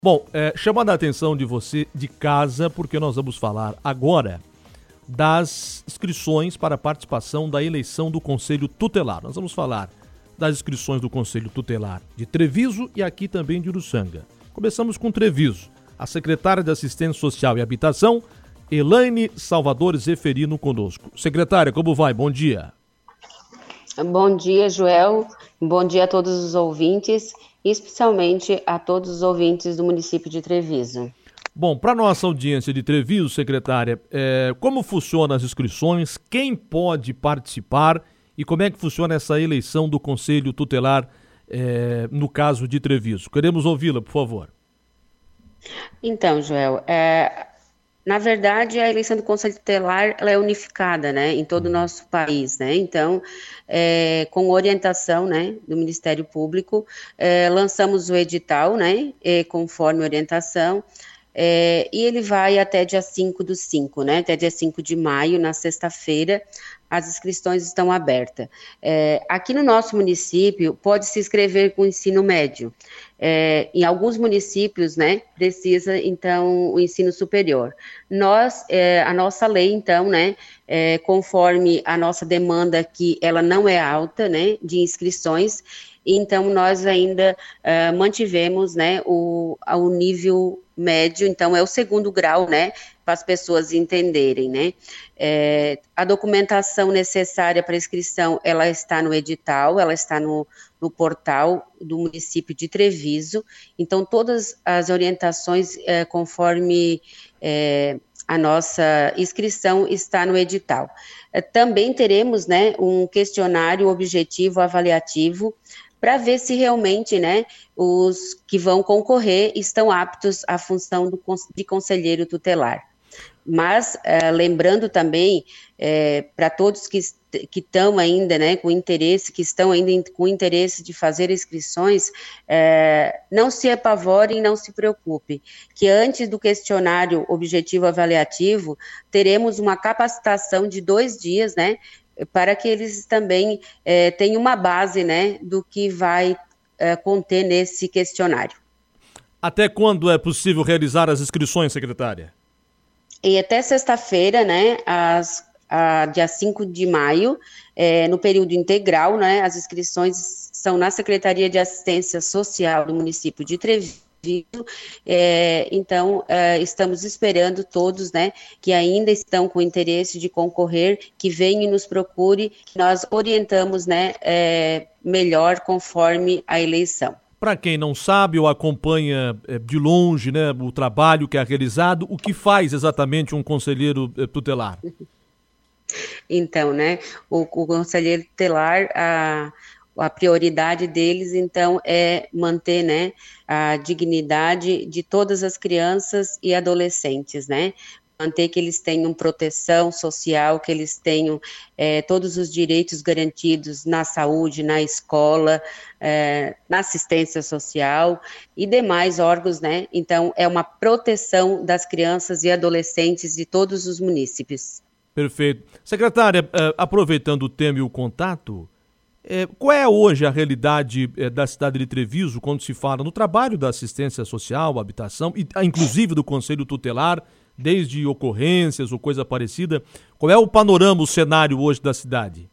Bom, chamando a atenção de você de casa, porque nós vamos falar agora das inscrições para a participação da eleição do Conselho Tutelar. Nós vamos falar das inscrições do Conselho Tutelar de Treviso e aqui também de Uruçanga. Começamos com Treviso. A secretária de Assistência Social e Habitação, Elaine Salvador Zeferino, conosco. Secretária, como vai? Bom dia. Bom dia, Joel. Bom dia a todos os ouvintes, especialmente a todos os ouvintes do município de Treviso. Bom, para nossa audiência de Treviso, secretária, como funcionam as inscrições, quem pode participar e como é que funciona essa eleição do Conselho Tutelar, no caso de Treviso? Queremos ouvi-la, por favor. Então, Joel, na verdade, a eleição do Conselho Tutelar ela é unificada, né, em todo o nosso país, né, então, com orientação, né, do Ministério Público, lançamos o edital, né, conforme orientação, e ele vai até dia 5/5, né, até dia 5 de maio, na sexta-feira, as inscrições estão abertas. Aqui no nosso município, pode se inscrever com o ensino médio. Em alguns municípios, né, precisa, então, o ensino superior. A nossa lei, então, né, conforme a nossa demanda aqui, ela não é alta, né, de inscrições, então nós ainda mantivemos, né, o nível médio, então é o segundo grau, né, para as pessoas entenderem, né. A documentação necessária para inscrição, ela está no edital, ela está no portal do município de Treviso, então todas as orientações conforme a nossa inscrição está no edital. Também teremos, né, um questionário objetivo avaliativo para ver se realmente, né, os que vão concorrer estão aptos à função de conselheiro tutelar. Mas, lembrando também, para todos que estão ainda, né, com interesse, que estão ainda com interesse de fazer inscrições, não se apavorem, não se preocupe, que antes do questionário objetivo avaliativo, teremos uma capacitação de 2 dias, né, para que eles também tenham uma base, né, do que vai conter nesse questionário. Até quando é possível realizar as inscrições, secretária? E até sexta-feira, né, dia 5 de maio, no período integral, né, as inscrições são na Secretaria de Assistência Social do município de Treviso, então estamos esperando todos, né, que ainda estão com interesse de concorrer, que venham e nos procure, que nós orientamos, né, melhor conforme a eleição. Para quem não sabe ou acompanha de longe, né, o trabalho que é realizado, o que faz exatamente um conselheiro tutelar? Então, né, o conselheiro tutelar, a prioridade deles, então, é manter, né, a dignidade de todas as crianças e adolescentes, né, manter que eles tenham proteção social, que eles tenham todos os direitos garantidos na saúde, na escola, na assistência social e demais órgãos, né? Então, é uma proteção das crianças e adolescentes de todos os munícipes. Perfeito. Secretária, aproveitando o tema e o contato, qual é hoje a realidade da cidade de Treviso quando se fala no trabalho da assistência social, habitação, e inclusive do Conselho Tutelar, desde ocorrências ou coisa parecida? Qual é o panorama, o cenário hoje da cidade?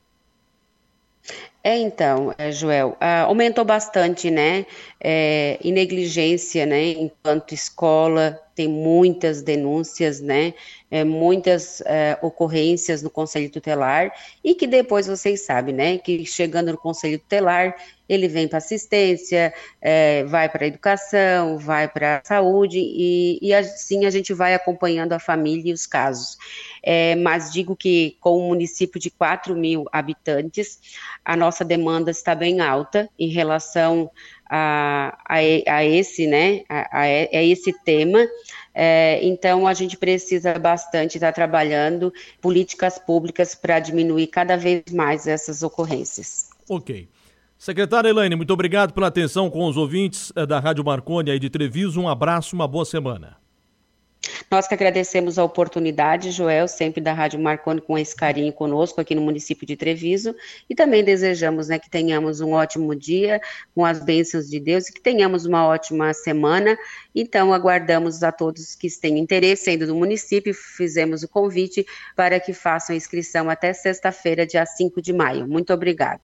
Então, Joel, aumentou bastante, né, e negligência, né, enquanto escola, tem muitas denúncias, né, muitas ocorrências no Conselho Tutelar, e que depois vocês sabem, né, que chegando no Conselho Tutelar, ele vem para assistência, vai para a educação, vai para a saúde, e assim a gente vai acompanhando a família e os casos. Mas digo que com um município de 4.000 habitantes, a nossa demanda está bem alta em relação a esse, né, a esse tema. Então a gente precisa bastante estar trabalhando políticas públicas para diminuir cada vez mais essas ocorrências. Ok. Secretária Elaine, muito obrigado pela atenção com os ouvintes da Rádio Marconi aí de Treviso. Um abraço, uma boa semana. Nós que agradecemos a oportunidade, Joel, sempre da Rádio Marconi, com esse carinho conosco aqui no município de Treviso, e também desejamos, né, que tenhamos um ótimo dia, com as bênçãos de Deus, e que tenhamos uma ótima semana. Então, aguardamos a todos que têm interesse ainda do município, fizemos o convite para que façam a inscrição até sexta-feira, dia 5 de maio. Muito obrigada.